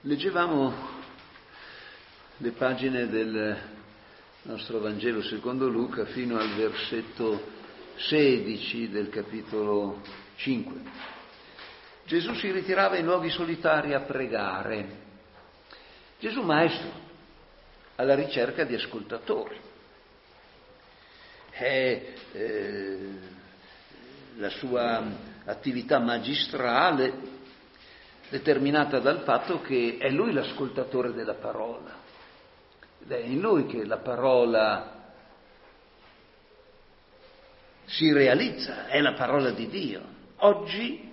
Leggevamo le pagine del nostro Vangelo secondo Luca fino al versetto 16 del capitolo 5. Gesù si ritirava in luoghi solitari a pregare. Gesù Maestro, alla ricerca di ascoltatori. La sua attività magistrale determinata dal fatto che è lui l'ascoltatore della parola. Ed è in lui che la parola si realizza, è la parola di Dio. Oggi,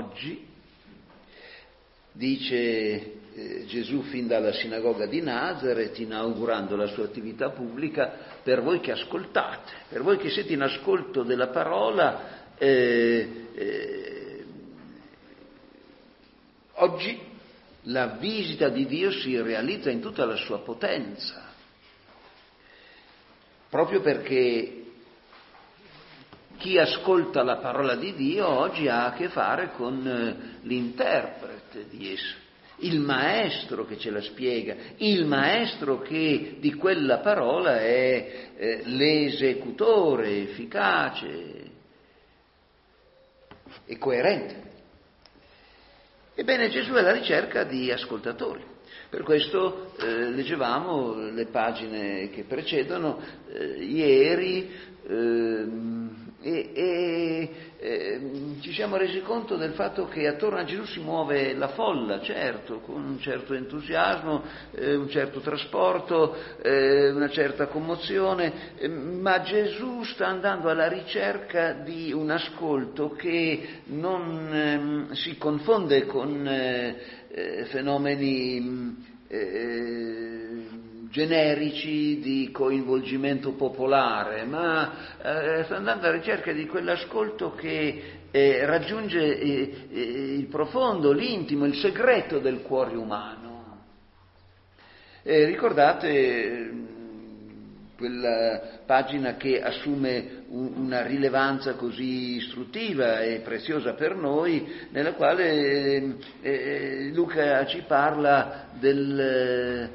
dice Gesù fin dalla sinagoga di Nazaret, inaugurando la sua attività pubblica, per voi che ascoltate, per voi che siete in ascolto della parola, oggi la visita di Dio si realizza in tutta la sua potenza, proprio perché chi ascolta la parola di Dio oggi ha a che fare con l'interprete di essa, il maestro che ce la spiega, il maestro che di quella parola è l'esecutore efficace e coerente. Ebbene, Gesù è alla ricerca di ascoltatori. Per questo leggevamo le pagine che precedono ieri ci siamo resi conto del fatto che attorno a Gesù si muove la folla, certo, con un certo entusiasmo, un certo trasporto, una certa commozione, ma Gesù sta andando alla ricerca di un ascolto che non si confonde con fenomeni generici di coinvolgimento popolare, ma sta andando alla ricerca di quell'ascolto che raggiunge il profondo, l'intimo, il segreto del cuore umano. Ricordate quella pagina che assume una rilevanza così istruttiva e preziosa per noi, nella quale Luca ci parla del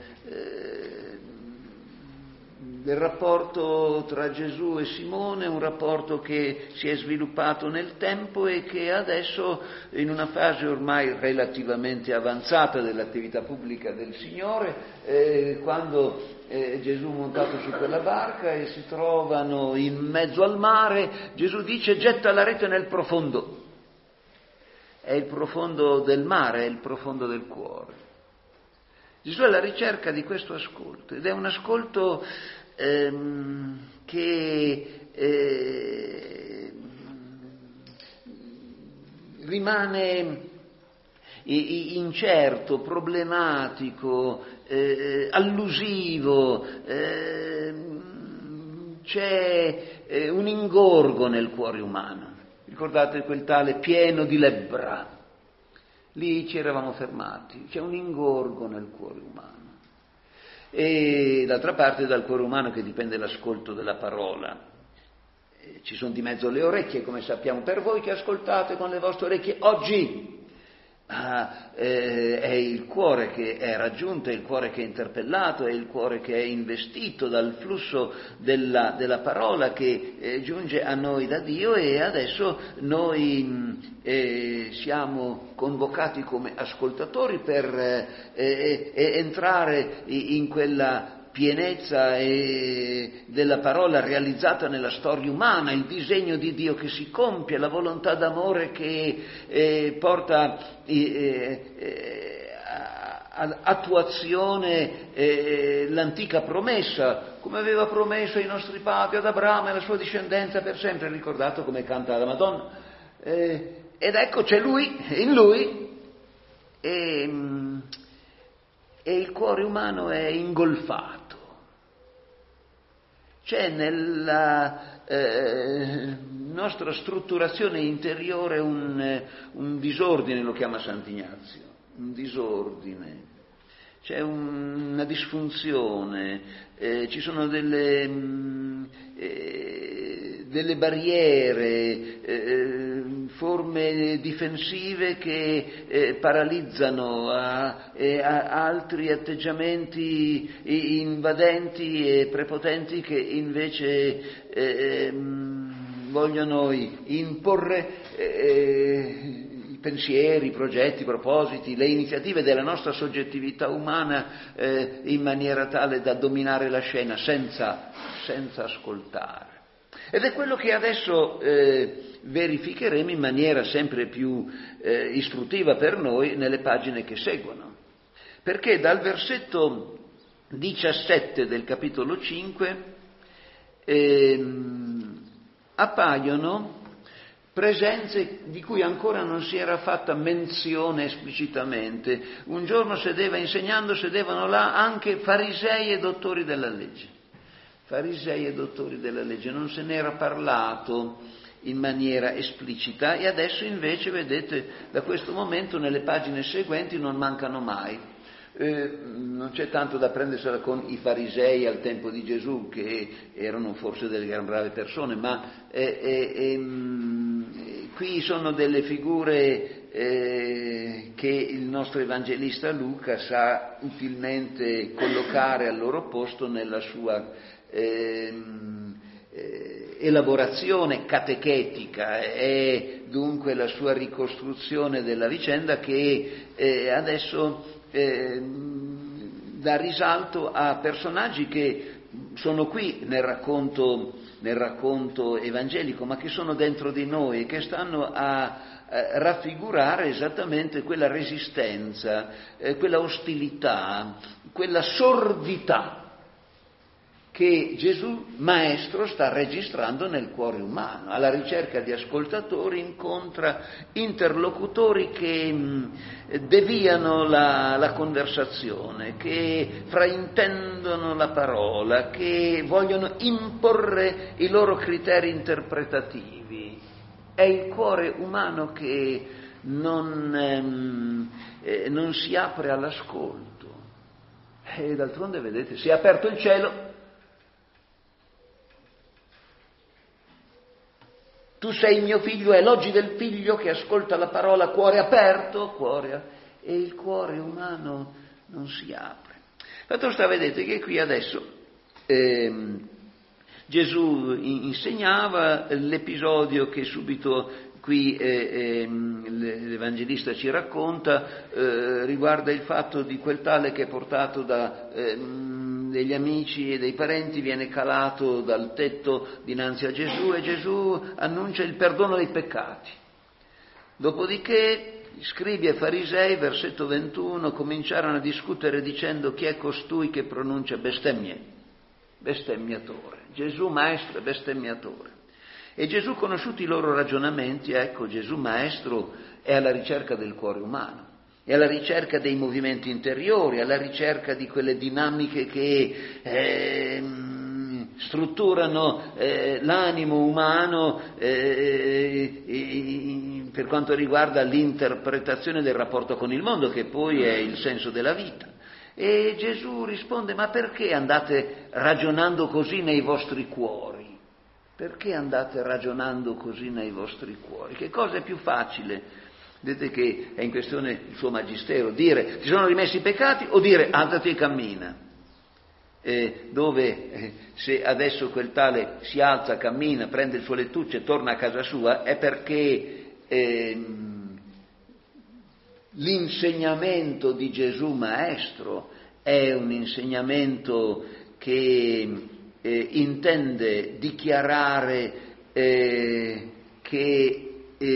rapporto tra Gesù e Simone, un rapporto che si è sviluppato nel tempo e che adesso, in una fase ormai relativamente avanzata dell'attività pubblica del Signore, quando Gesù montato su quella barca e si trovano in mezzo al mare, Gesù dice: getta la rete nel profondo. È il profondo del mare, è il profondo del cuore. Gesù è alla ricerca di questo ascolto, ed è un ascolto che rimane incerto, problematico, allusivo, c'è un ingorgo nel cuore umano. Ricordate quel tale pieno di lebbra? Lì ci eravamo fermati, c'è un ingorgo nel cuore umano. E d'altra parte dal cuore umano che dipende l'ascolto della parola. Ci sono di mezzo le orecchie, come sappiamo, per voi che ascoltate con le vostre orecchie oggi. È il cuore che è raggiunto, è il cuore che è interpellato, è il cuore che è investito dal flusso della parola che giunge a noi da Dio, e adesso noi siamo convocati come ascoltatori per entrare in quella pienezza della parola realizzata nella storia umana, il disegno di Dio che si compie, la volontà d'amore che porta ad attuazione l'antica promessa, come aveva promesso ai nostri padri, ad Abramo e alla sua discendenza per sempre, ricordato come canta la Madonna. Ed ecco, c'è Lui, in Lui, e il cuore umano è ingolfato. C'è nella nostra strutturazione interiore un disordine, lo chiama Sant'Ignazio, un disordine. C'è una disfunzione, ci sono delle delle barriere, forme difensive che paralizzano, altri atteggiamenti invadenti e prepotenti che invece vogliono imporre i pensieri, i progetti, i propositi, le iniziative della nostra soggettività umana in maniera tale da dominare la scena senza ascoltare. Ed è quello che adesso verificheremo in maniera sempre più istruttiva per noi nelle pagine che seguono. Perché dal versetto 17 del capitolo 5 appaiono presenze di cui ancora non si era fatta menzione esplicitamente. Un giorno sedevano là anche farisei e dottori della legge. Farisei e dottori della legge, non se n'era parlato in maniera esplicita e adesso invece, vedete, da questo momento nelle pagine seguenti non mancano mai. Non c'è tanto da prendersela con i farisei al tempo di Gesù, che erano forse delle gran brave persone, ma qui sono delle figure che il nostro evangelista Luca sa utilmente collocare al loro posto nella sua elaborazione catechetica. È dunque la sua ricostruzione della vicenda che adesso dà risalto a personaggi che sono qui nel racconto evangelico, ma che sono dentro di noi e che stanno a raffigurare esattamente quella resistenza, quella ostilità, quella sordità che Gesù Maestro sta registrando nel cuore umano. Alla ricerca di ascoltatori incontra interlocutori che deviano la conversazione, che fraintendono la parola, che vogliono imporre i loro criteri interpretativi. È il cuore umano che non si apre all'ascolto. E d'altronde, vedete, si è aperto il cielo. Tu sei mio figlio, è l'oggi del figlio che ascolta la parola, cuore aperto, e il cuore umano non si apre. Fatto sta, vedete che qui adesso Gesù insegnava l'episodio che subito qui l'Evangelista ci racconta, riguarda il fatto di quel tale che è portato degli amici e dei parenti, viene calato dal tetto dinanzi a Gesù e Gesù annuncia il perdono dei peccati. Dopodiché gli scribi e farisei, versetto 21, cominciarono a discutere dicendo: chi è costui che pronuncia bestemmie? Bestemmiatore. Gesù Maestro è bestemmiatore. E Gesù, conosciuti i loro ragionamenti, ecco, Gesù Maestro è alla ricerca del cuore umano, è alla ricerca dei movimenti interiori, alla ricerca di quelle dinamiche che strutturano l'animo umano per quanto riguarda l'interpretazione del rapporto con il mondo, che poi è il senso della vita. E Gesù risponde: ma perché andate ragionando così nei vostri cuori? Perché andate ragionando così nei vostri cuori? Che cosa è più facile? Vedete che è in questione il suo magistero, dire ti sono rimessi i peccati o dire alzati e cammina. Se adesso quel tale si alza, cammina, prende il suo lettuccio e torna a casa sua, è perché l'insegnamento di Gesù Maestro è un insegnamento che intende dichiarare che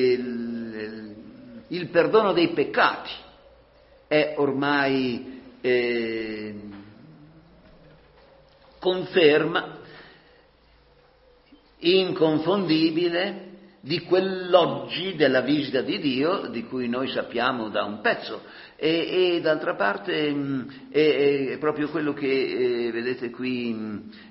il perdono dei peccati è ormai conferma inconfondibile di quell'oggi della visita di Dio di cui noi sappiamo da un pezzo e d'altra parte è proprio quello che vedete qui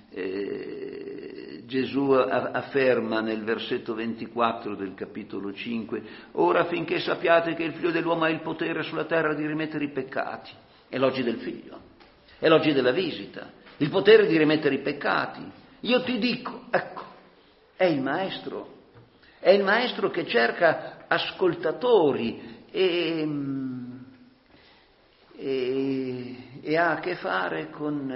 Gesù afferma nel versetto 24 del capitolo 5: ora affinché sappiate che il figlio dell'uomo ha il potere sulla terra di rimettere i peccati. È l'oggi del figlio, è l'oggi della visita, il potere di rimettere i peccati. Io ti dico, ecco, è il maestro che cerca ascoltatori e ha a che fare con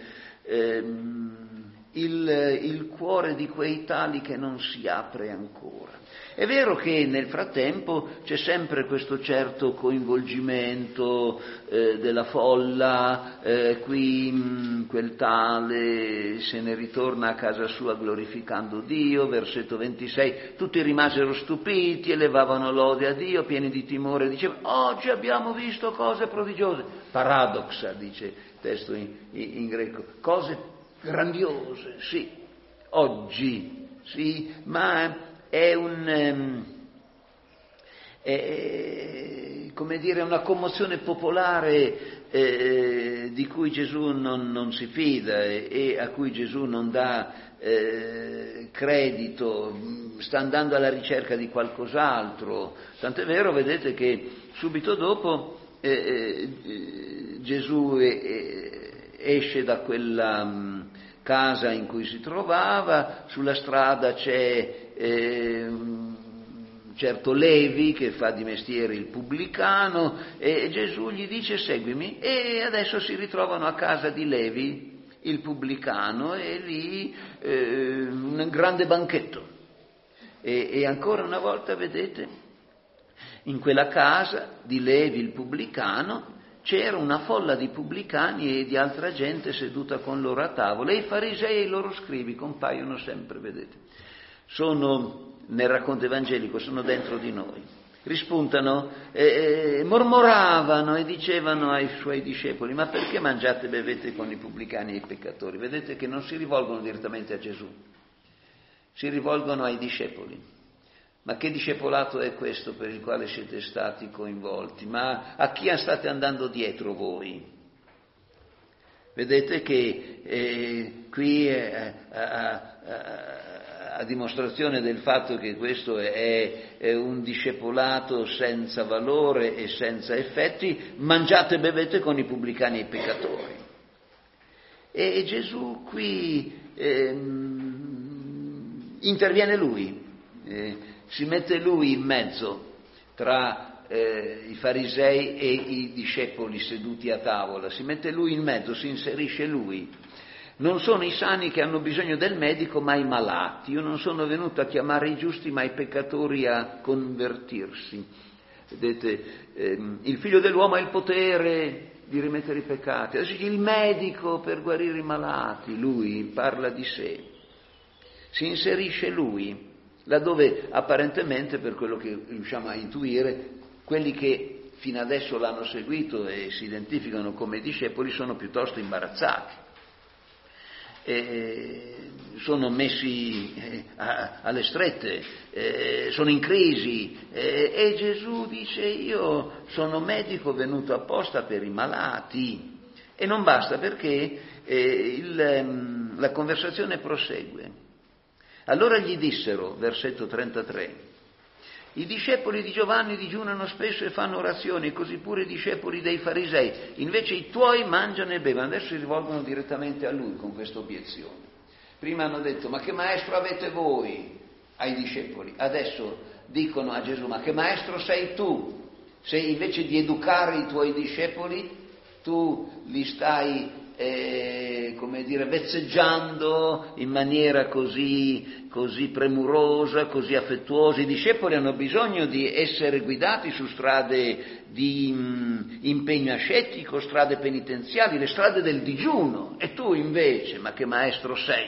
il cuore di quei tali che non si apre ancora. È vero che nel frattempo c'è sempre questo certo coinvolgimento della folla, qui quel tale se ne ritorna a casa sua glorificando Dio, versetto 26, tutti rimasero stupiti, elevavano lode a Dio, pieni di timore, dicevano, oggi abbiamo visto cose prodigiose, paradoxa, dice il testo in greco, cose grandiose, sì, oggi, sì, ma è come dire, una commozione popolare di cui Gesù non si fida e a cui Gesù non dà credito, sta andando alla ricerca di qualcos'altro. Tant'è vero, vedete, che subito dopo Gesù esce da quella casa in cui si trovava, sulla strada c'è un certo Levi che fa di mestiere il pubblicano e Gesù gli dice seguimi, e adesso si ritrovano a casa di Levi il pubblicano e lì un grande banchetto e ancora una volta, vedete, in quella casa di Levi il pubblicano c'era una folla di pubblicani e di altra gente seduta con loro a tavola, e i farisei e i loro scribi compaiono sempre, vedete. Sono, nel racconto evangelico, sono dentro di noi. Rispuntano, mormoravano e dicevano ai suoi discepoli, ma perché mangiate e bevete con i pubblicani e i peccatori? Vedete che non si rivolgono direttamente a Gesù, si rivolgono ai discepoli. Ma che discepolato è questo per il quale siete stati coinvolti? Ma a chi state andando dietro voi? Vedete che qui a dimostrazione del fatto che questo è un discepolato senza valore e senza effetti, mangiate e bevete con i pubblicani e i peccatori. E Gesù qui interviene lui. Si mette lui in mezzo tra i farisei e i discepoli seduti a tavola, si mette lui in mezzo, si inserisce lui. Non sono i sani che hanno bisogno del medico, ma i malati. Io non sono venuto a chiamare i giusti, ma i peccatori a convertirsi. Vedete, il figlio dell'uomo ha il potere di rimettere i peccati, adesso il medico per guarire i malati, lui parla di sé, si inserisce lui. Laddove apparentemente, per quello che riusciamo a intuire, quelli che fino adesso l'hanno seguito e si identificano come discepoli sono piuttosto imbarazzati, sono messi alle strette, sono in crisi e Gesù dice io sono medico venuto apposta per i malati, e non basta, perché la conversazione prosegue. Allora gli dissero, versetto 33, i discepoli di Giovanni digiunano spesso e fanno orazioni, così pure i discepoli dei farisei, invece i tuoi mangiano e bevono. Adesso si rivolgono direttamente a lui con questa obiezione. Prima hanno detto, ma che maestro avete voi? Ai discepoli. Adesso dicono a Gesù, ma che maestro sei tu? Se invece di educare i tuoi discepoli, tu li stai vezzeggiando in maniera così premurosa, così affettuosa. I discepoli hanno bisogno di essere guidati su strade di impegno ascetico, strade penitenziali, le strade del digiuno, e tu invece, ma che maestro sei?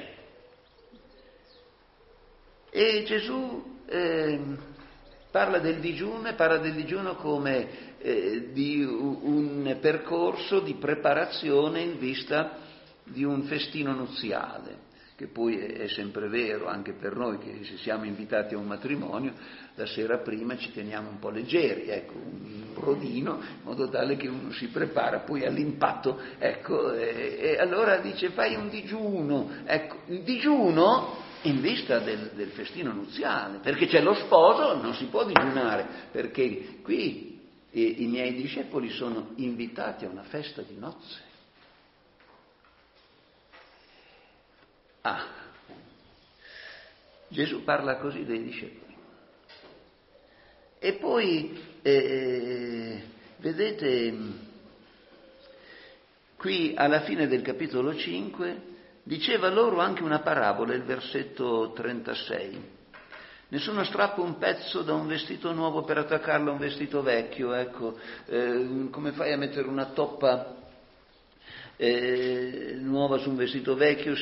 E Gesù parla del digiuno, e parla del digiuno come di un percorso di preparazione in vista di un festino nuziale, che poi è sempre vero anche per noi, che se siamo invitati a un matrimonio la sera prima ci teniamo un po' leggeri, ecco, un brodino, in modo tale che uno si prepara poi all'impatto, ecco, e allora dice fai un digiuno, ecco, il digiuno in vista del festino nuziale, perché c'è lo sposo, non si può digiunare, perché qui i miei discepoli sono invitati a una festa di nozze. Gesù parla così dei discepoli. E poi, vedete, qui alla fine del capitolo 5 diceva loro anche una parabola, il versetto 36. Nessuno strappa un pezzo da un vestito nuovo per attaccarlo a un vestito vecchio, ecco, come fai a mettere una toppa nuova su un vestito vecchio?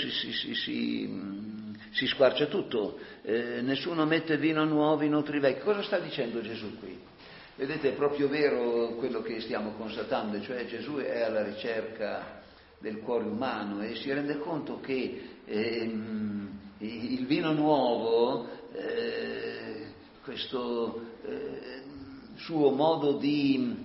Si squarcia tutto, nessuno mette vino nuovo in otri vecchi. Cosa sta dicendo Gesù qui? Vedete, è proprio vero quello che stiamo constatando, cioè Gesù è alla ricerca del cuore umano e si rende conto che il vino nuovo, questo suo modo di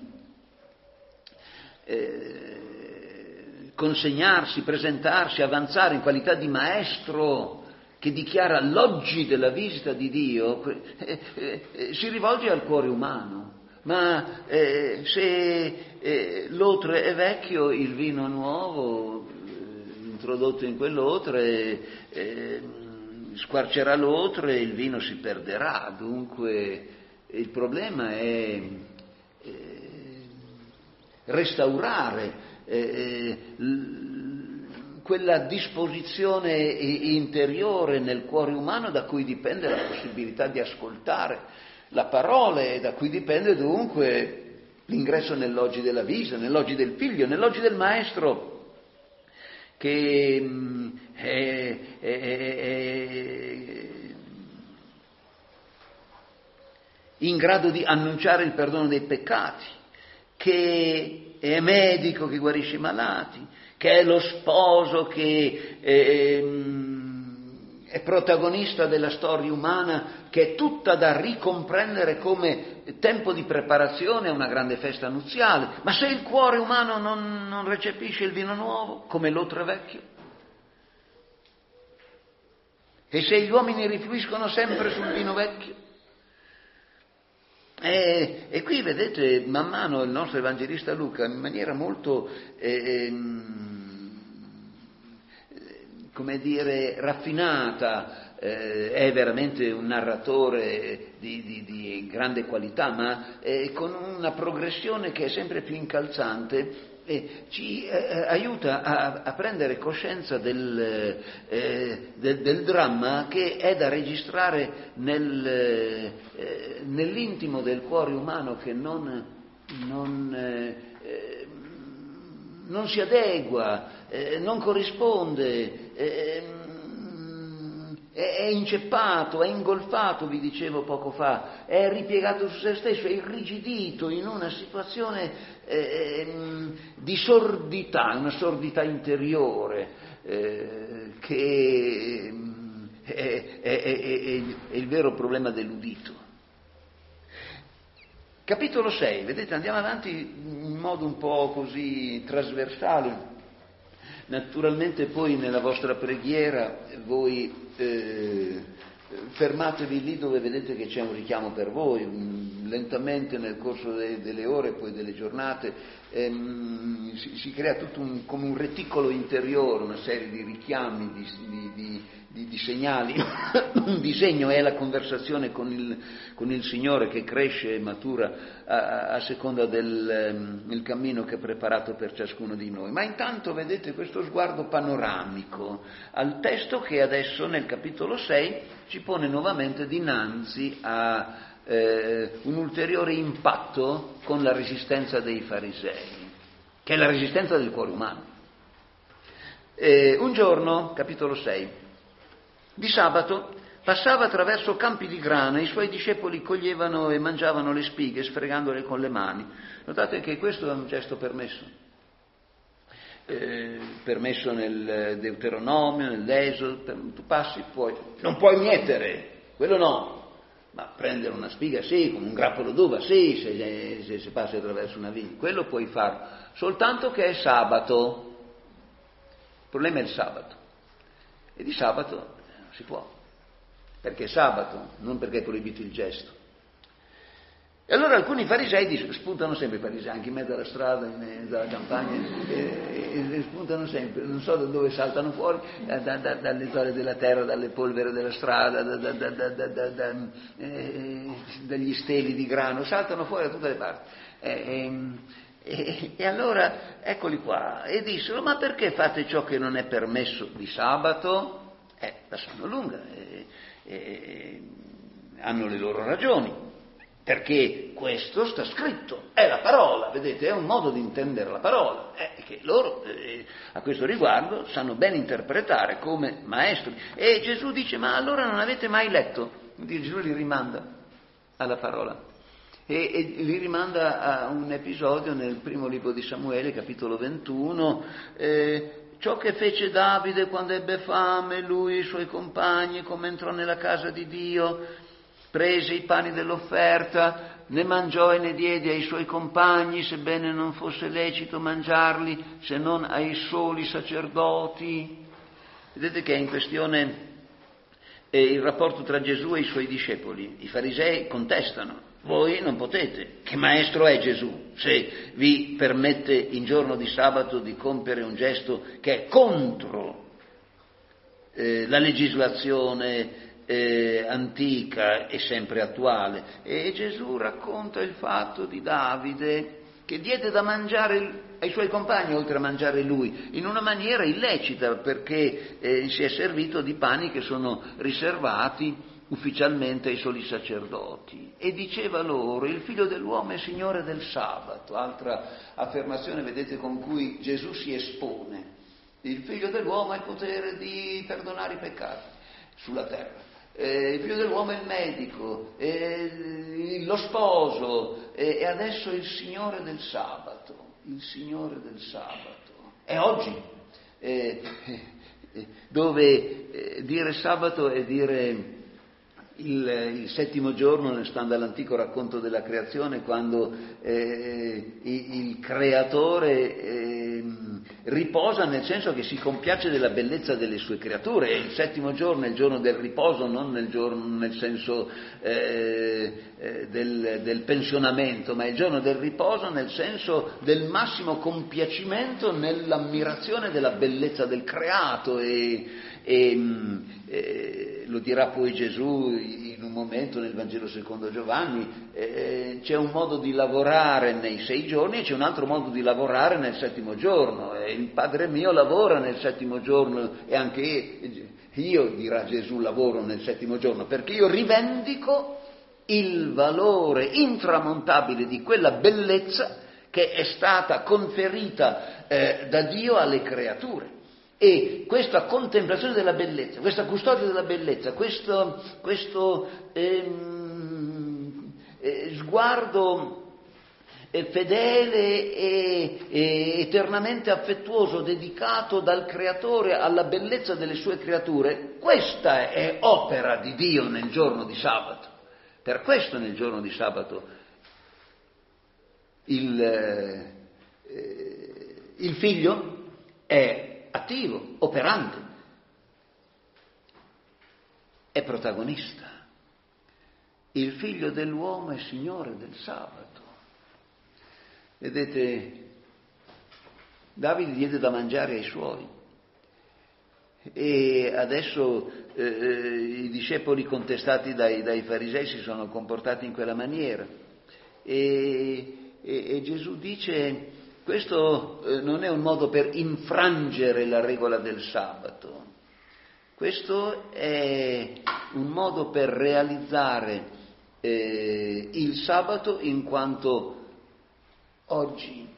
consegnarsi, presentarsi, avanzare in qualità di maestro che dichiara l'oggi della visita di Dio, si rivolge al cuore umano. Ma se l'otre è vecchio, il vino nuovo, introdotto in quell'otre, squarcerà l'otre e il vino si perderà. Dunque il problema è restaurare quella disposizione interiore nel cuore umano da cui dipende la possibilità di ascoltare la parola e da cui dipende dunque l'ingresso nell'oggi della vita, nell'oggi del figlio, nell'oggi del maestro che è in grado di annunciare il perdono dei peccati, che è medico che guarisce i malati, che è lo sposo che è protagonista della storia umana, che è tutta da ricomprendere come tempo di preparazione a una grande festa nuziale. Ma se il cuore umano non recepisce il vino nuovo, come l'otre vecchio, e se gli uomini rifluiscono sempre sul vino vecchio, e qui vedete man mano il nostro evangelista Luca in maniera molto come dire raffinata, è veramente un narratore di grande qualità, ma con una progressione che è sempre più incalzante, ci aiuta a prendere coscienza del dramma che è da registrare nell'intimo del cuore umano, che non si adegua, non corrisponde, è inceppato, è ingolfato, vi dicevo poco fa, è ripiegato su se stesso, è irrigidito in una situazione di sordità, una sordità interiore che è il vero problema dell'udito. Capitolo 6, vedete, andiamo avanti in modo un po' così trasversale. Naturalmente poi nella vostra preghiera voi fermatevi lì dove vedete che c'è un richiamo per voi. Lentamente nel corso delle ore, poi delle giornate, si crea tutto come un reticolo interiore, una serie di richiami, di segnali. Un disegno è la conversazione con il Signore, che cresce e matura a seconda del cammino che è preparato per ciascuno di noi. Ma intanto vedete questo sguardo panoramico al testo che adesso nel capitolo 6 ci pone nuovamente dinanzi a un ulteriore impatto con la resistenza dei farisei, che è la resistenza del cuore umano. Un giorno, capitolo 6, di sabato passava attraverso campi di grano e i suoi discepoli coglievano e mangiavano le spighe sfregandole con le mani. Notate che questo è un gesto permesso. Permesso nel Deuteronomio, nell'Esodo, tu passi, non puoi mietere, quello no. Ma prendere una spiga sì, con un grappolo d'uva sì, se passi attraverso una vigna, quello puoi farlo, soltanto che è sabato. Il problema è il sabato, e di sabato non si può, perché è sabato, non perché è proibito il gesto. E allora alcuni farisei spuntano sempre, i farisei anche in mezzo alla strada, in mezzo alla campagna, e spuntano sempre, non so da dove saltano fuori, dalle zone della terra, dalle polvere della strada, dagli steli di grano, saltano fuori da tutte le parti. E allora eccoli qua, e dissero: ma perché fate ciò che non è permesso di sabato? La sanno lunga, hanno le loro ragioni. Perché questo sta scritto, è la parola, vedete, è un modo di intendere la parola, che loro a questo riguardo sanno ben interpretare come maestri. E Gesù dice: ma allora non avete mai letto? Quindi Gesù li rimanda alla parola e li rimanda a un episodio nel primo libro di Samuele, capitolo 21, ciò che fece Davide quando ebbe fame, lui e i suoi compagni, come entrò nella casa di Dio, prese i pani dell'offerta, ne mangiò e ne diede ai suoi compagni, sebbene non fosse lecito mangiarli se non ai soli sacerdoti. Vedete che è in questione il rapporto tra Gesù e i suoi discepoli. I farisei contestano: voi non potete, che maestro è Gesù se vi permette in giorno di sabato di compiere un gesto che è contro la legislazione antica e sempre attuale. E Gesù racconta il fatto di Davide che diede da mangiare ai suoi compagni oltre a mangiare lui, in una maniera illecita, perché si è servito di pani che sono riservati ufficialmente ai soli sacerdoti. E diceva loro: il figlio dell'uomo è signore del sabato. Altra affermazione, vedete, con cui Gesù si espone. Il figlio dell'uomo ha il potere di perdonare i peccati sulla terra. Il figlio dell'uomo è il medico, lo sposo, e adesso il Signore del sabato. Il Signore del sabato. È oggi, dove dire sabato è dire il settimo giorno, stando all'antico racconto della creazione, quando il creatore riposa, nel senso che si compiace della bellezza delle sue creature. E il settimo giorno è il giorno del riposo, non nel senso del pensionamento, ma è il giorno del riposo nel senso del massimo compiacimento nell'ammirazione della bellezza del creato. Lo dirà poi Gesù in un momento nel Vangelo secondo Giovanni: c'è un modo di lavorare nei 6 giorni e c'è un altro modo di lavorare nel settimo giorno, e il Padre mio lavora nel settimo giorno e anche io, dirà Gesù, lavoro nel settimo giorno, perché io rivendico il valore intramontabile di quella bellezza che è stata conferita da Dio alle creature. E questa contemplazione della bellezza, questa custodia della bellezza, questo sguardo fedele e eternamente affettuoso, dedicato dal Creatore alla bellezza delle sue creature, questa è opera di Dio nel giorno di sabato. Per questo nel giorno di sabato il figlio è attivo, operante, è protagonista. Il figlio dell'uomo è signore del sabato. Vedete, Davide diede da mangiare ai suoi, e adesso i discepoli contestati dai farisei si sono comportati in quella maniera, e Gesù dice: questo non è un modo per infrangere la regola del sabato, questo è un modo per realizzare il sabato in quanto oggi.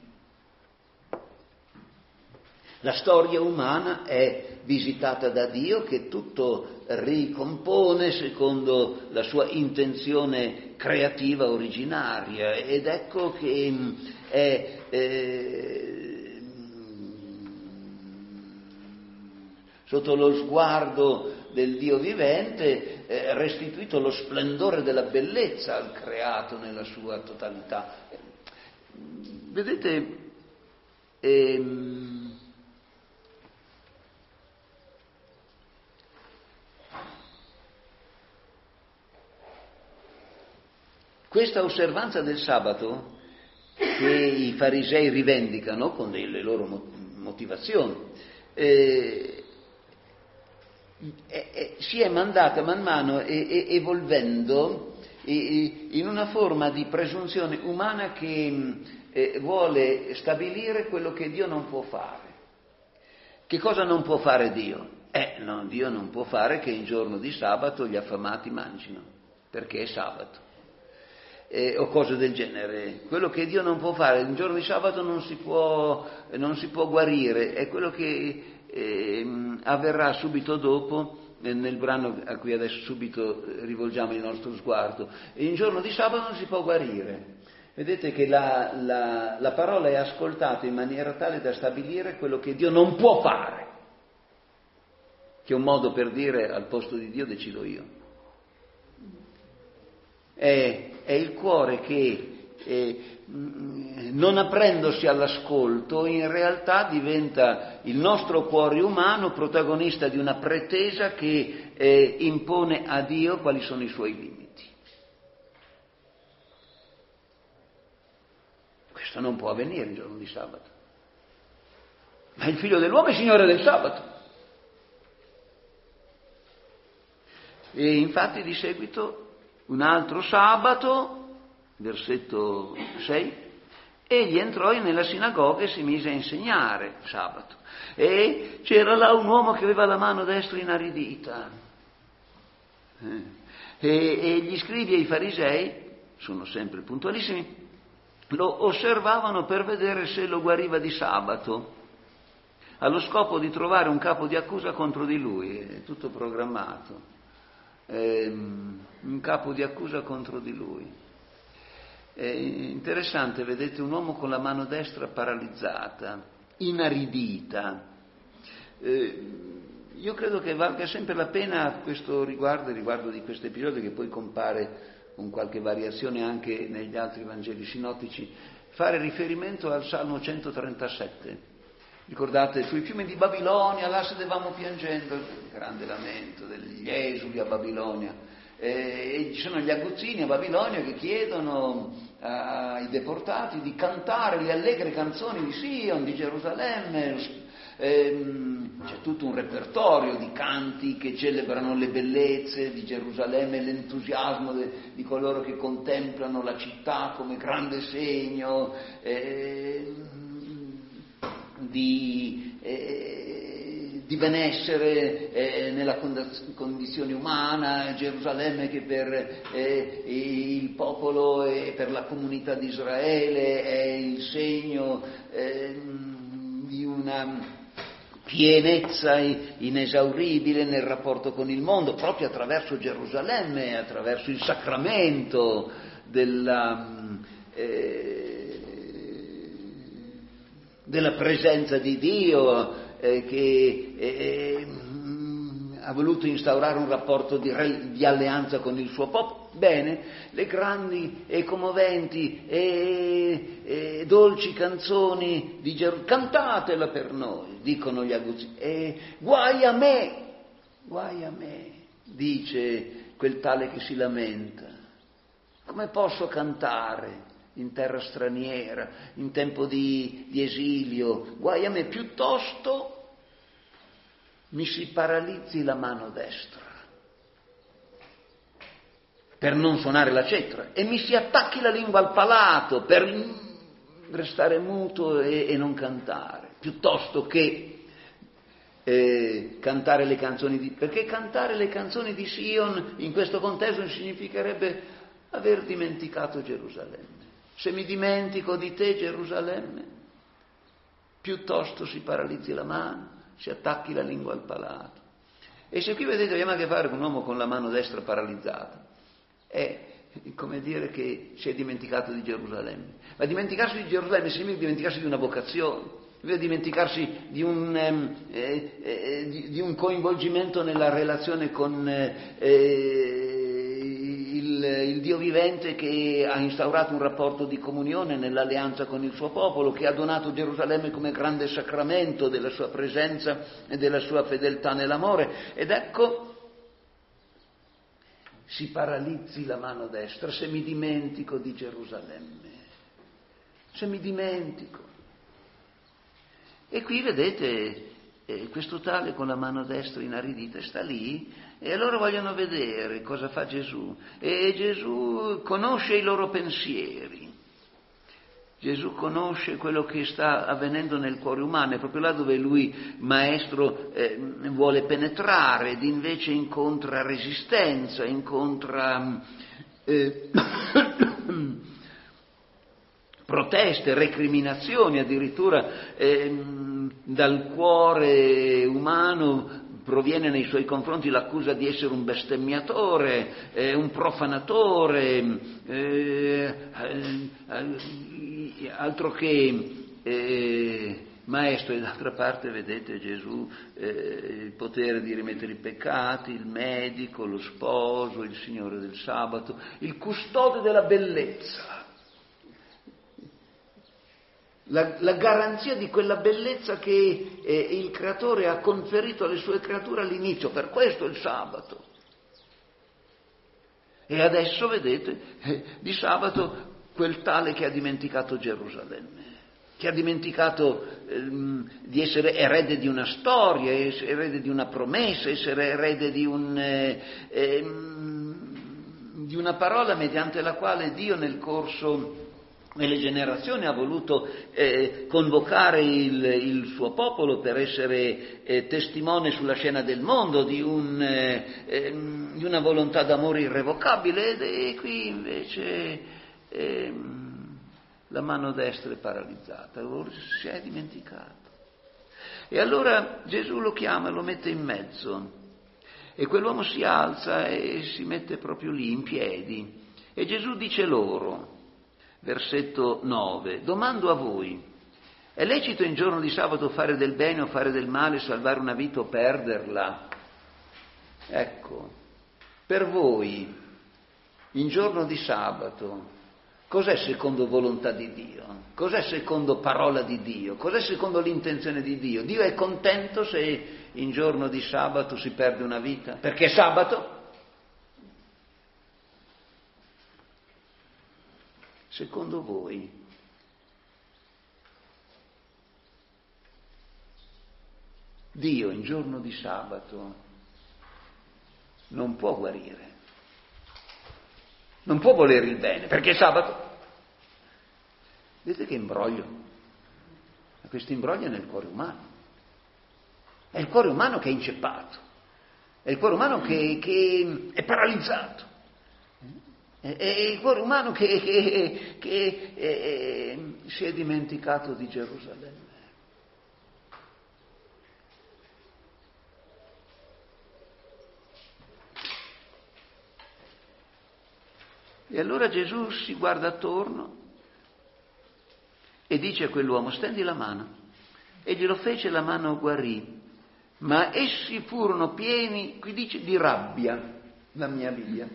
La storia umana è visitata da Dio, che tutto ricompone secondo la sua intenzione creativa originaria, ed ecco che è sotto lo sguardo del Dio vivente restituito lo splendore della bellezza al creato nella sua totalità. Vedete, questa osservanza del sabato che i farisei rivendicano con le loro motivazioni, si è mandata man mano evolvendo in una forma di presunzione umana che vuole stabilire quello che Dio non può fare. Che cosa non può fare Dio? No, Dio non può fare che in giorno di sabato gli affamati mangino, perché è sabato. O cose del genere. Quello che Dio non può fare in giorno di sabato non si può guarire, è quello che avverrà subito dopo nel brano a cui adesso subito rivolgiamo il nostro sguardo. In giorno di sabato non si può guarire. Vedete che la parola è ascoltata in maniera tale da stabilire quello che Dio non può fare, che è un modo per dire al posto di Dio decido io. È il cuore che non aprendosi all'ascolto in realtà diventa il nostro cuore umano protagonista di una pretesa che impone a Dio quali sono i suoi limiti. Questo non può avvenire il giorno di sabato, ma il Figlio dell'uomo è Signore del sabato. E infatti di seguito un altro sabato, versetto 6, egli entrò nella sinagoga e si mise a insegnare sabato. E c'era là un uomo che aveva la mano destra inaridita. E gli scribi e i farisei, sono sempre puntualissimi, lo osservavano per vedere se lo guariva di sabato, allo scopo di trovare un capo di accusa contro di lui. È tutto programmato. Un capo di accusa contro di lui. È interessante, vedete, un uomo con la mano destra paralizzata, inaridita. Io credo che valga sempre la pena a questo riguardo di questo episodio, che poi compare con qualche variazione anche negli altri Vangeli sinottici, fare riferimento al Salmo 137. Ricordate, sui fiumi di Babilonia, là sedevamo piangendo, il grande lamento degli esuli a Babilonia. E ci sono gli aguzzini a Babilonia che chiedono ai deportati di cantare le allegre canzoni di Sion, di Gerusalemme. C'è tutto un repertorio di canti che celebrano le bellezze di Gerusalemme, l'entusiasmo di coloro che contemplano la città come grande segno di benessere nella condizione umana, Gerusalemme che per il popolo e per la comunità di Israele è il segno di una pienezza inesauribile nel rapporto con il mondo, proprio attraverso Gerusalemme, attraverso il sacramento della presenza di Dio che ha voluto instaurare un rapporto di alleanza con il suo popolo. Bene, le grandi e commoventi e dolci canzoni di Gerusalemme, cantatela per noi, dicono gli aguzzini. Guai a me, dice quel tale che si lamenta. Come posso cantare in terra straniera, in tempo di esilio? Guai a me, piuttosto mi si paralizzi la mano destra per non suonare la cetra e mi si attacchi la lingua al palato per restare muto e non cantare, piuttosto che cantare le canzoni perché cantare le canzoni di Sion in questo contesto significherebbe aver dimenticato Gerusalemme. Se mi dimentico di te, Gerusalemme, piuttosto si paralizzi la mano, si attacchi la lingua al palato. E se qui vedete abbiamo a che fare con un uomo con la mano destra paralizzata, è come dire che si è dimenticato di Gerusalemme. Ma dimenticarsi di Gerusalemme significa dimenticarsi di una vocazione, dimenticarsi di un coinvolgimento nella relazione con il Dio vivente, che ha instaurato un rapporto di comunione nell'alleanza con il suo popolo, che ha donato Gerusalemme come grande sacramento della sua presenza e della sua fedeltà nell'amore. Ed ecco si paralizzi la mano destra se mi dimentico di Gerusalemme, se mi dimentico. E qui vedete questo tale con la mano destra inaridita sta lì e loro vogliono vedere cosa fa Gesù, e Gesù conosce i loro pensieri. Gesù conosce quello che sta avvenendo nel cuore umano, è proprio là dove lui, maestro, vuole penetrare ed invece incontra resistenza, incontra proteste, recriminazioni, addirittura dal cuore umano proviene nei suoi confronti l'accusa di essere un bestemmiatore, un profanatore, altro che maestro. E d'altra parte vedete Gesù, il potere di rimettere i peccati, il medico, lo sposo, il Signore del sabato, il custode della bellezza. La garanzia di quella bellezza che il Creatore ha conferito alle sue creature all'inizio, per questo il sabato. E adesso, vedete, di sabato quel tale che ha dimenticato Gerusalemme, che ha dimenticato di essere erede di una storia, essere erede di una promessa, essere erede di una parola mediante la quale Dio nel corso nelle generazioni ha voluto convocare il suo popolo per essere testimone sulla scena del mondo di una volontà d'amore irrevocabile, e qui invece la mano destra è paralizzata, si è dimenticato. E allora Gesù lo chiama, lo mette in mezzo, e quell'uomo si alza e si mette proprio lì in piedi, e Gesù dice loro, versetto 9, domando a voi, è lecito in giorno di sabato fare del bene o fare del male, salvare una vita o perderla? Ecco, per voi, in giorno di sabato, cos'è secondo volontà di Dio? Cos'è secondo parola di Dio? Cos'è secondo l'intenzione di Dio? Dio è contento se in giorno di sabato si perde una vita? Perché è sabato? Secondo voi, Dio in giorno di sabato non può guarire, non può volere il bene, perché è sabato. Vedete che imbroglio? Questo imbroglio è nel cuore umano. È il cuore umano che è inceppato, è il cuore umano che è paralizzato. È il cuore umano che si è dimenticato di Gerusalemme. E allora Gesù si guarda attorno e dice a quell'uomo, stendi la mano. E glielo fece, la mano guarì. Ma essi furono pieni, qui dice, di rabbia, la mia Bibbia.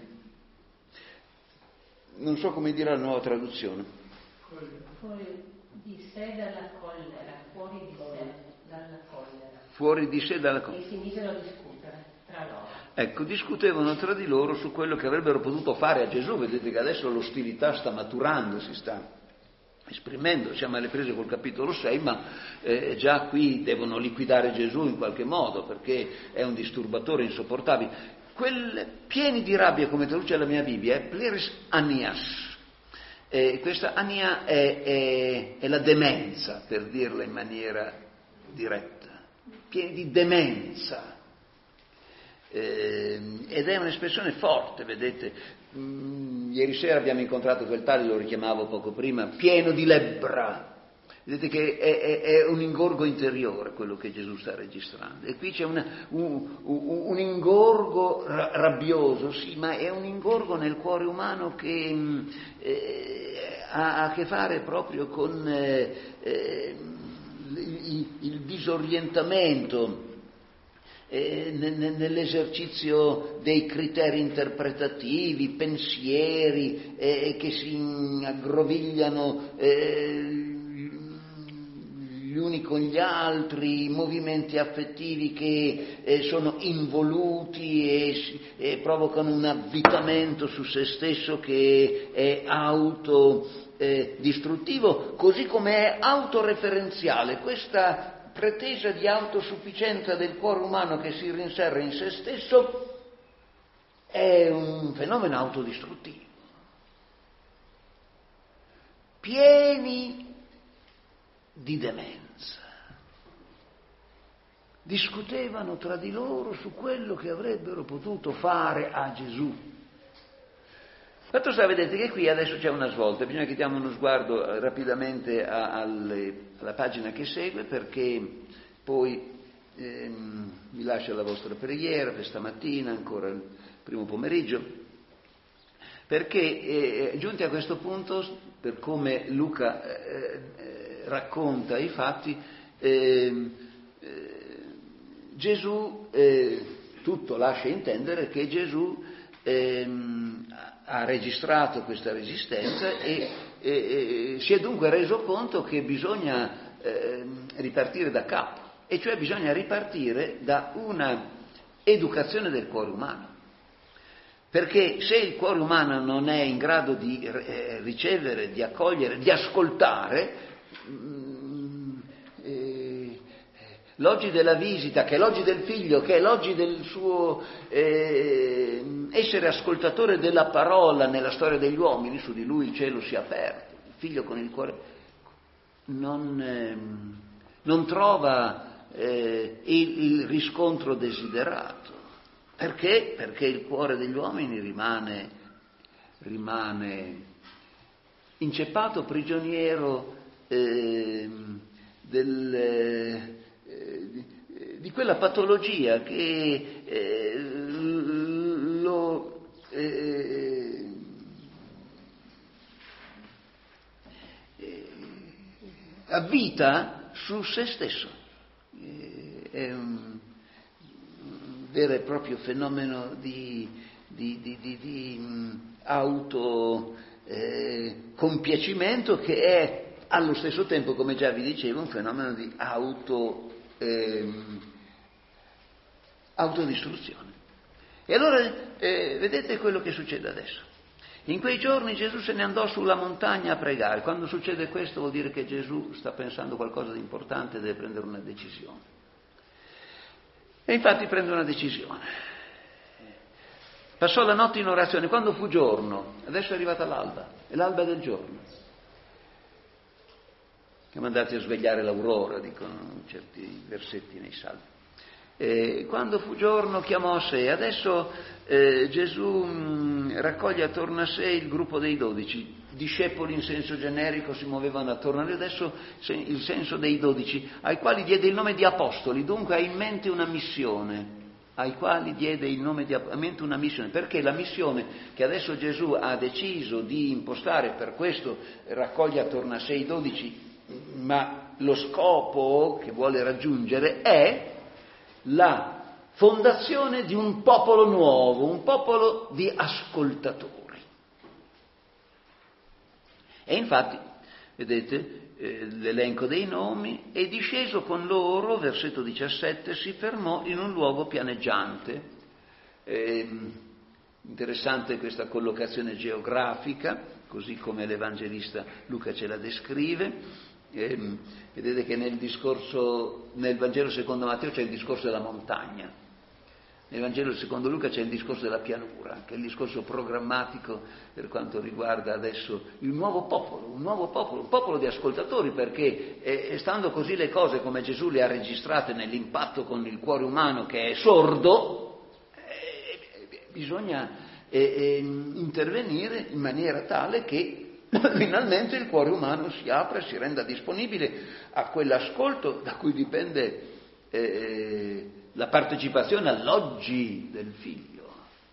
Non so come dirà la nuova traduzione. Fuori di sé dalla collera, fuori di sé dalla collera. Fuori di sé dalla collera. E si misero a discutere tra loro. Ecco, discutevano tra di loro su quello che avrebbero potuto fare a Gesù. Vedete che adesso l'ostilità sta maturando, si sta esprimendo, siamo alle prese col capitolo 6, ma già qui devono liquidare Gesù in qualche modo, perché è un disturbatore insopportabile. Pieni di rabbia, come traduce la mia Bibbia, è pleris anias. Questa ania è la demenza, per dirla in maniera diretta, pieni di demenza. Ed è un'espressione forte, vedete. Ieri sera abbiamo incontrato quel tale, lo richiamavo poco prima, pieno di lebbra. Vedete che è un ingorgo interiore quello che Gesù sta registrando. E qui c'è un ingorgo rabbioso, sì, ma è un ingorgo nel cuore umano che ha a che fare proprio con il disorientamento nell'esercizio dei criteri interpretativi, pensieri che si aggrovigliano gli uni con gli altri, movimenti affettivi che sono involuti e provocano un avvitamento su se stesso che è autodistruttivo, così come è autoreferenziale. Questa pretesa di autosufficienza del cuore umano che si rinserra in se stesso è un fenomeno autodistruttivo. Pieni di demenza. Discutevano tra di loro su quello che avrebbero potuto fare a Gesù. Fatto sta, vedete che qui adesso c'è una svolta, bisogna che diamo uno sguardo rapidamente alla pagina che segue, perché poi vi lascio la vostra preghiera per stamattina, ancora il primo pomeriggio, perché giunti a questo punto, per come Luca racconta i fatti, Gesù, tutto lascia intendere che Gesù ha registrato questa resistenza e si è dunque reso conto che bisogna ripartire da capo, e cioè bisogna ripartire da una educazione del cuore umano. Perché se il cuore umano non è in grado di ricevere, di accogliere, di ascoltare, l'oggi della visita, che è l'oggi del figlio, che è l'oggi del suo essere ascoltatore della parola nella storia degli uomini, su di lui il cielo si è aperto, il figlio con il cuore non trova il riscontro desiderato. Perché? Perché il cuore degli uomini rimane inceppato, prigioniero di quella patologia che lo avvita su se stesso. È un vero e proprio fenomeno di autocompiacimento che è allo stesso tempo, come già vi dicevo, un fenomeno di autodistruzione. E allora vedete quello che succede adesso. In quei giorni Gesù se ne andò sulla montagna a pregare. Quando succede questo vuol dire che Gesù sta pensando qualcosa di importante e deve prendere una decisione. E infatti prende una decisione. Passò la notte in orazione. Quando fu giorno, adesso è arrivata l'alba, è l'alba del giorno. Siamo andati a svegliare l'aurora, dicono certi versetti nei salmi. Quando fu giorno chiamò a sé. Adesso Gesù raccoglie attorno a sé il gruppo dei 12. Discepoli in senso generico si muovevano attorno a lui, adesso il senso dei 12, ai quali diede il nome di apostoli, dunque ha in mente una missione, perché la missione che adesso Gesù ha deciso di impostare, per questo raccoglie attorno a sé i 12, ma lo scopo che vuole raggiungere è la fondazione di un popolo nuovo, un popolo di ascoltatori. E infatti, vedete, l'elenco dei nomi, e disceso con loro, versetto 17, si fermò in un luogo pianeggiante. Interessante questa collocazione geografica, così come l'Evangelista Luca ce la descrive. Vedete che nel Vangelo secondo Matteo c'è il discorso della montagna, nel Vangelo secondo Luca c'è il discorso della pianura, che è il discorso programmatico per quanto riguarda adesso il nuovo popolo, un popolo di ascoltatori, perché stando così le cose come Gesù le ha registrate nell'impatto con il cuore umano che è sordo, bisogna intervenire in maniera tale che finalmente il cuore umano si apra e si renda disponibile a quell'ascolto da cui dipende la partecipazione all'oggi del figlio.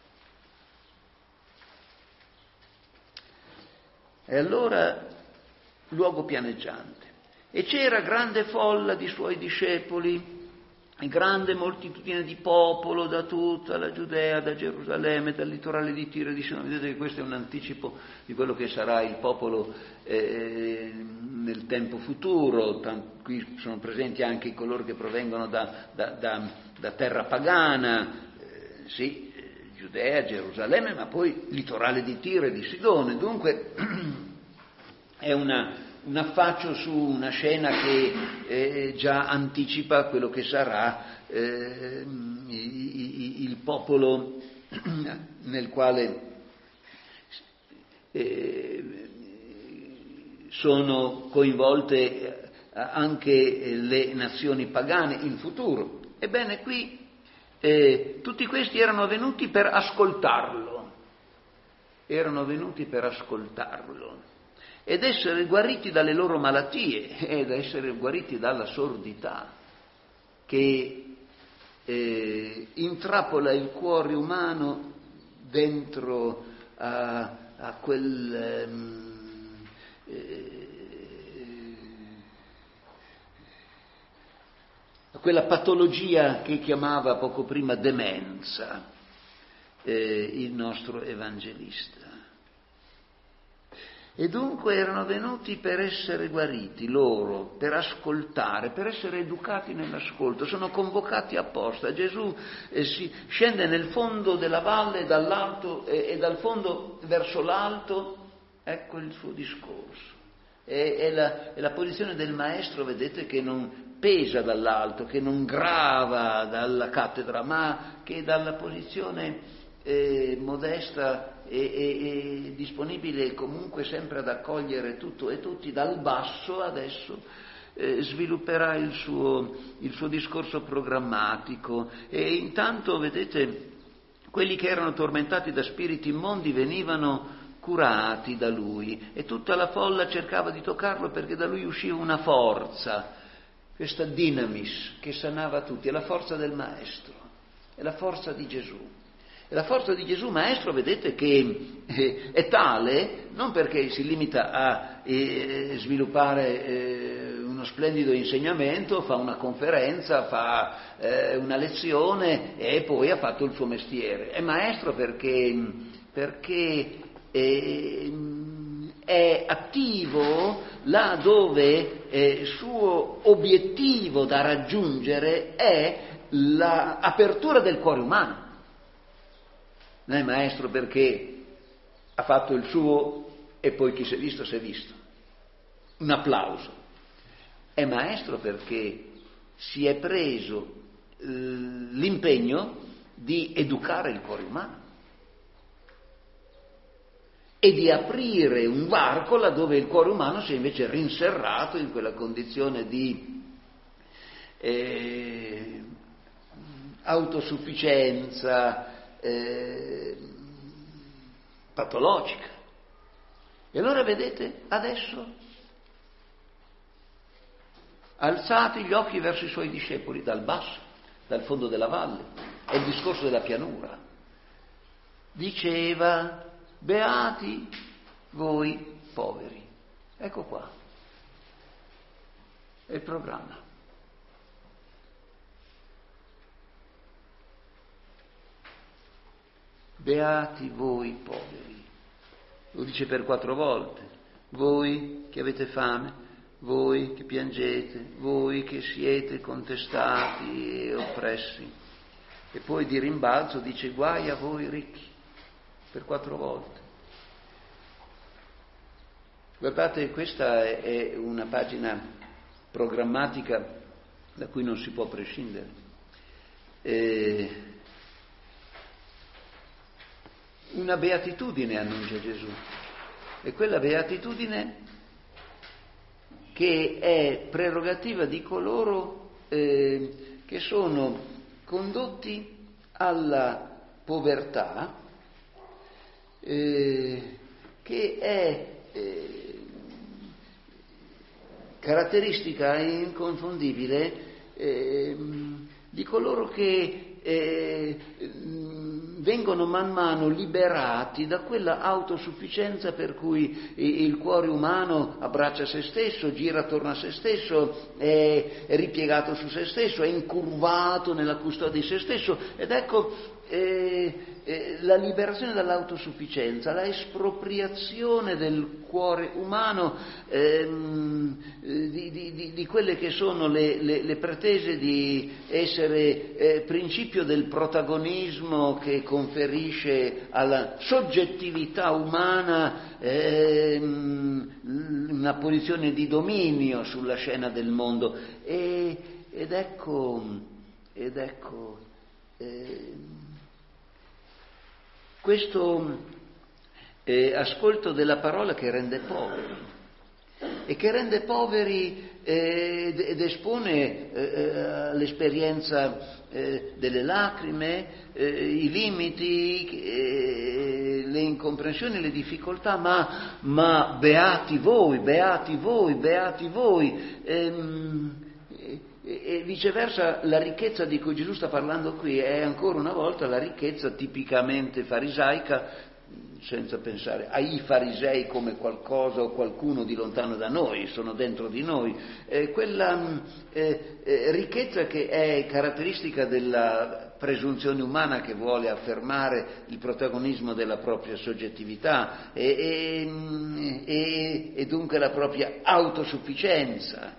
E allora, luogo pianeggiante. E c'era grande folla di suoi discepoli grande moltitudine di popolo da tutta la Giudea, da Gerusalemme, dal litorale di Tiro e di Sidone. Vedete che questo è un anticipo di quello che sarà il popolo nel tempo futuro. Qui sono presenti anche coloro che provengono da terra pagana, sì, Giudea, Gerusalemme, ma poi litorale di Tiro e di Sidone. Dunque è un affaccio su una scena che già anticipa quello che sarà il popolo nel quale sono coinvolte anche le nazioni pagane in futuro. Ebbene, qui tutti questi erano venuti per ascoltarlo, ed essere guariti dalle loro malattie ed essere guariti dalla sordità che intrappola il cuore umano dentro a quella patologia che chiamava poco prima demenza il nostro evangelista. E dunque erano venuti per essere guariti loro, per ascoltare, per essere educati nell'ascolto. Sono convocati apposta. Gesù si scende nel fondo della valle dall'alto e dal fondo verso l'alto. Ecco il suo discorso. È la posizione del maestro, vedete, che non pesa dall'alto, che non grava dalla cattedra, ma che dalla posizione modesta e disponibile comunque sempre ad accogliere tutto e tutti, dal basso adesso svilupperà il suo discorso programmatico. E intanto, vedete, quelli che erano tormentati da spiriti immondi venivano curati da lui, e tutta la folla cercava di toccarlo perché da lui usciva una forza, questa dinamis che sanava tutti. È la forza del maestro, è la forza di Gesù. E la forza di Gesù maestro, vedete, che è tale non perché si limita a sviluppare uno splendido insegnamento, fa una conferenza, fa una lezione e poi ha fatto il suo mestiere. È maestro perché è attivo là dove suo obiettivo da raggiungere è l'apertura del cuore umano. Non è maestro perché ha fatto il suo e poi chi si è visto si è visto. Un applauso. È maestro perché si è preso l'impegno di educare il cuore umano e di aprire un varco laddove il cuore umano si è invece rinserrato in quella condizione di autosufficienza patologica. E allora, vedete, adesso alzati gli occhi verso i suoi discepoli dal basso, dal fondo della valle. È il discorso della pianura. Diceva: beati voi poveri. Ecco qua è il programma. Beati voi poveri. Lo dice per 4 volte. Voi che avete fame, voi che piangete, voi che siete contestati e oppressi. E poi di rimbalzo dice: guai a voi ricchi, per 4 volte. Guardate, questa è una pagina programmatica da cui non si può prescindere. Una beatitudine annuncia Gesù, e quella beatitudine che è prerogativa di coloro che sono condotti alla povertà, che è caratteristica inconfondibile di coloro che vengono man mano liberati da quella autosufficienza per cui il cuore umano abbraccia se stesso, gira attorno a se stesso, è ripiegato su se stesso, è incurvato nella custodia di se stesso, ed ecco la liberazione dall'autosufficienza, la espropriazione del cuore umano di quelle che sono le pretese di essere principio del protagonismo che conferisce alla soggettività umana una posizione di dominio sulla scena del mondo. Ed ecco questo ascolto della parola che rende poveri, e che rende poveri ed espone all'esperienza delle lacrime, i limiti, le incomprensioni, le difficoltà, ma beati voi, beati voi, beati voi. E viceversa, la ricchezza di cui Gesù sta parlando qui è ancora una volta la ricchezza tipicamente farisaica, senza pensare ai farisei come qualcosa o qualcuno di lontano da noi, sono dentro di noi, quella ricchezza che è caratteristica della presunzione umana che vuole affermare il protagonismo della propria soggettività e dunque la propria autosufficienza.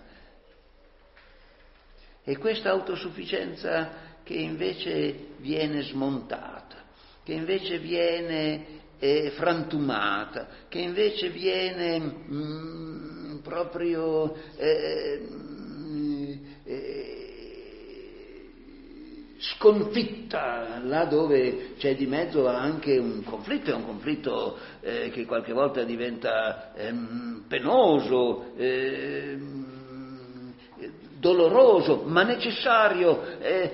E questa autosufficienza che invece viene smontata, che invece viene frantumata, che invece viene proprio sconfitta, là dove c'è di mezzo anche un conflitto, è un conflitto che qualche volta diventa penoso, doloroso, ma necessario,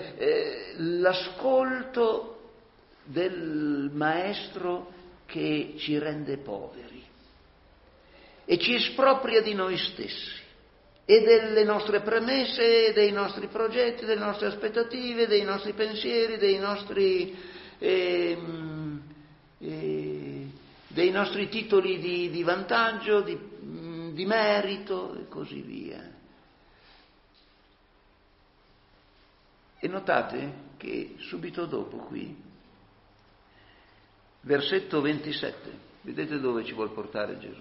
l'ascolto del maestro che ci rende poveri e ci espropria di noi stessi e delle nostre premesse, dei nostri progetti, delle nostre aspettative, dei nostri pensieri, dei nostri titoli di vantaggio, di merito e così via. E notate che subito dopo qui, versetto 27, vedete dove ci vuol portare Gesù?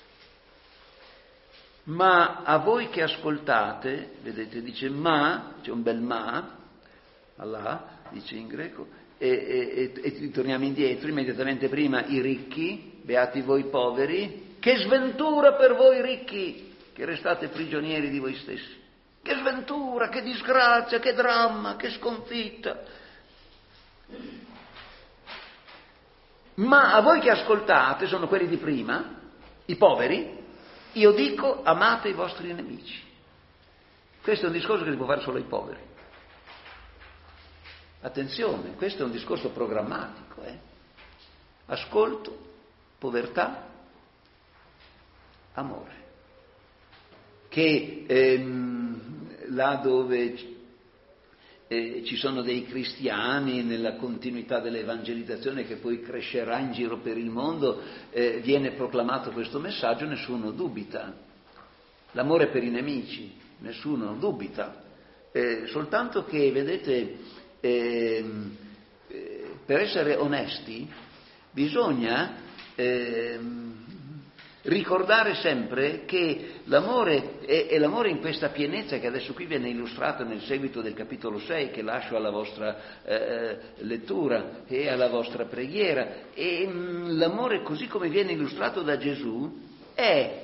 Ma a voi che ascoltate, vedete, dice ma, c'è un bel ma, Allah, dice in greco, e torniamo indietro, immediatamente prima i ricchi, beati voi poveri, che sventura per voi ricchi, che restate prigionieri di voi stessi. Che sventura, che disgrazia, che dramma, che sconfitta. Ma a voi che ascoltate, sono quelli di prima, i poveri, io dico amate i vostri nemici. Questo è un discorso che si può fare solo ai poveri. Attenzione, questo è un discorso programmatico. Ascolto, povertà, amore. Che là dove ci sono dei cristiani nella continuità dell'evangelizzazione che poi crescerà in giro per il mondo, viene proclamato questo messaggio, nessuno dubita. L'amore per i nemici, nessuno dubita. Soltanto che, vedete, per essere onesti bisogna ricordare sempre che l'amore è l'amore in questa pienezza che adesso qui viene illustrato nel seguito del capitolo 6, che lascio alla vostra lettura e alla vostra preghiera, e l'amore così come viene illustrato da Gesù è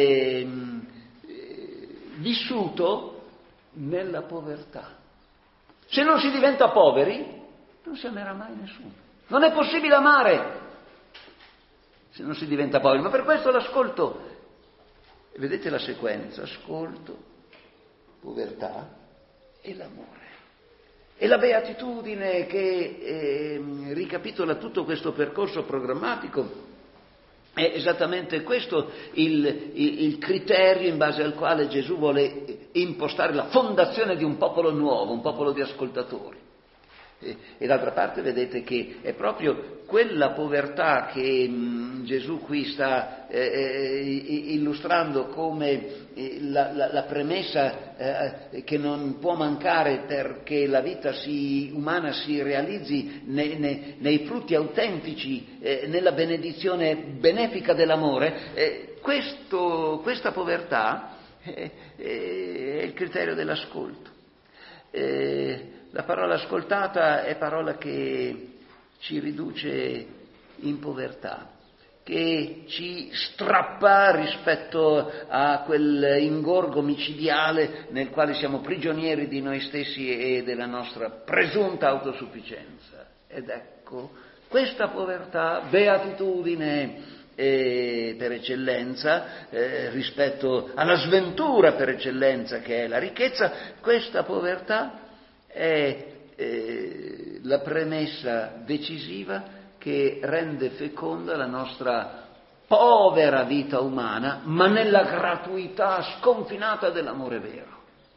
vissuto nella povertà. Se non si diventa poveri non si amerà mai nessuno, non è possibile amare se non si diventa poveri, ma per questo l'ascolto, vedete la sequenza, ascolto, povertà e l'amore. E la beatitudine che ricapitola tutto questo percorso programmatico è esattamente questo il criterio in base al quale Gesù vuole impostare la fondazione di un popolo nuovo, un popolo di ascoltatori. E d'altra parte vedete che è proprio quella povertà che Gesù qui sta illustrando come la premessa che non può mancare perché la vita umana si realizzi nei frutti autentici, nella benedizione benefica dell'amore. Questa povertà è il criterio dell'ascolto. La parola ascoltata è parola che ci riduce in povertà, che ci strappa rispetto a quel ingorgo micidiale nel quale siamo prigionieri di noi stessi e della nostra presunta autosufficienza. Ed ecco, questa povertà, beatitudine per eccellenza, rispetto alla sventura per eccellenza che è la ricchezza, questa povertà è la premessa decisiva che rende feconda la nostra povera vita umana, ma nella gratuità sconfinata dell'amore vero.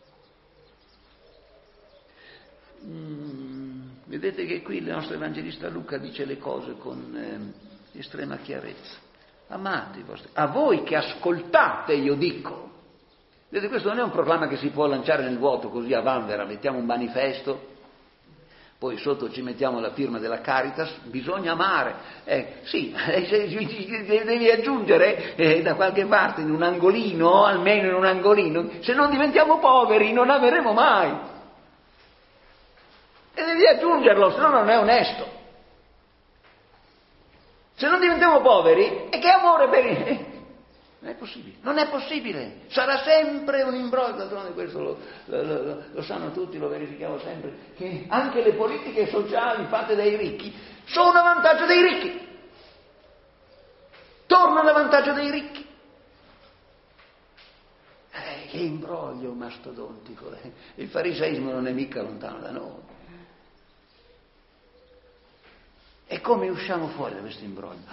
Vedete che qui il nostro evangelista Luca dice le cose con estrema chiarezza. Amate i vostri, a voi che ascoltate io dico. Vedete, questo non è un proclama che si può lanciare nel vuoto così a vanvera, mettiamo un manifesto, poi sotto ci mettiamo la firma della Caritas, bisogna amare. Sì, devi aggiungere da qualche parte, in un angolino, almeno in un angolino, se non diventiamo poveri non ameremo mai. E devi aggiungerlo, se no non è onesto. Se non diventiamo poveri, e che amore per... Non è possibile, non è possibile, sarà sempre un imbroglio, d'altronde questo lo sanno tutti, lo verifichiamo sempre, che anche le politiche sociali fatte dai ricchi sono a vantaggio dei ricchi, tornano a vantaggio dei ricchi. Che imbroglio mastodontico, il fariseismo non è mica lontano da noi. E come usciamo fuori da questo imbroglio?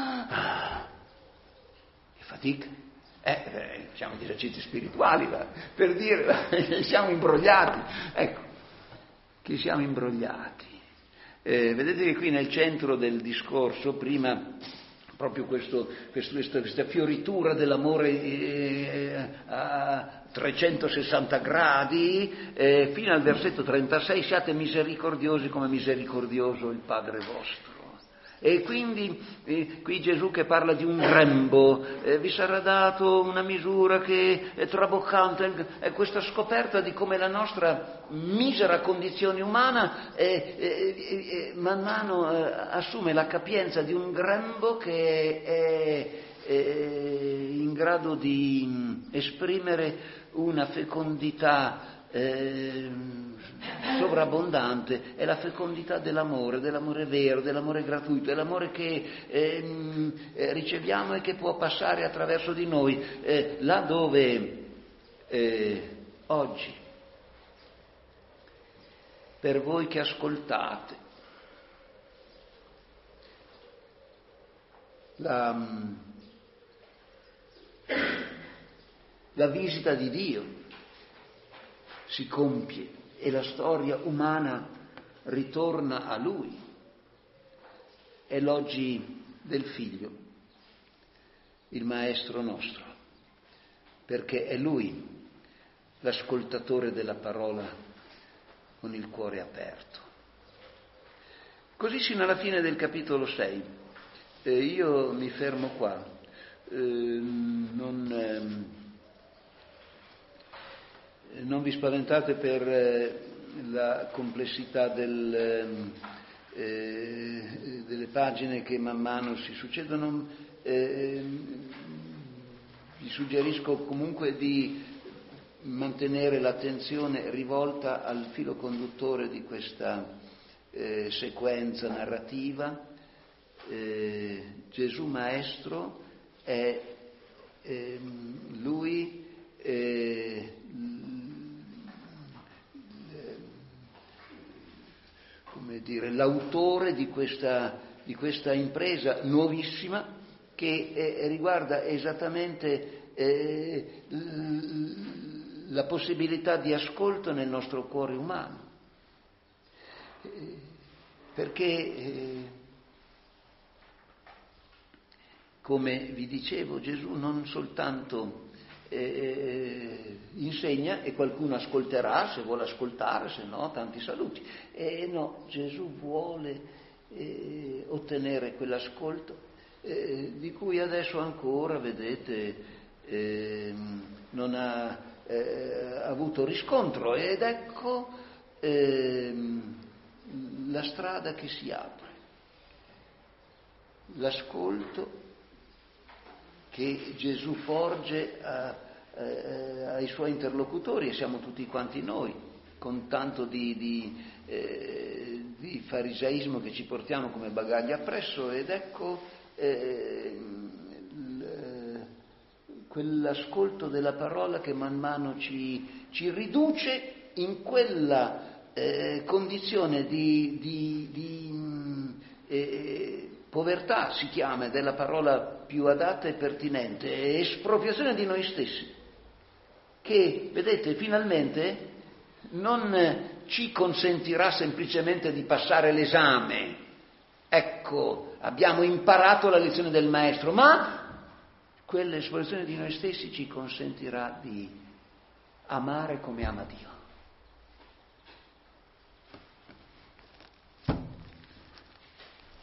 Fatica, facciamo gli esercizi spirituali per dire siamo imbrogliati, ecco, che siamo imbrogliati. Vedete che qui nel centro del discorso, prima proprio questa fioritura dell'amore a 360 gradi, fino al versetto 36, siate misericordiosi come misericordioso il Padre vostro. E quindi qui Gesù che parla di un grembo, vi sarà dato una misura che è traboccante, è questa scoperta di come la nostra misera condizione umana man mano assume la capienza di un grembo che è in grado di esprimere una fecondità sovrabbondante. È la fecondità dell'amore vero, dell'amore gratuito, dell'amore che riceviamo e che può passare attraverso di noi, là dove oggi, per voi che ascoltate, la visita di Dio si compie e la storia umana ritorna a Lui. È l'oggi del Figlio, il Maestro nostro, perché è Lui l'ascoltatore della parola con il cuore aperto. Così sino alla fine del capitolo 6. Io mi fermo qua. Non vi spaventate per la complessità delle pagine che man mano si succedono. Vi suggerisco comunque di mantenere l'attenzione rivolta al filo conduttore di questa sequenza narrativa. Gesù Maestro è Lui come dire, l'autore di questa impresa nuovissima che riguarda esattamente la possibilità di ascolto nel nostro cuore umano. perché, come vi dicevo, Gesù non soltanto insegna e qualcuno ascolterà se vuole ascoltare, se no tanti saluti. No, Gesù vuole ottenere quell'ascolto di cui adesso ancora, vedete, non ha avuto riscontro, ed ecco la strada che si apre, l'ascolto che Gesù porge ai suoi interlocutori, e siamo tutti quanti noi, con tanto di fariseismo che ci portiamo come bagagli appresso, ed ecco quell'ascolto della parola che man mano ci riduce in quella condizione di povertà, si chiama, della parola più adatta e pertinente, espropriazione di noi stessi, che, vedete, finalmente non ci consentirà semplicemente di passare l'esame. Ecco, abbiamo imparato la lezione del maestro, ma quell'espropriazione di noi stessi ci consentirà di amare come ama Dio.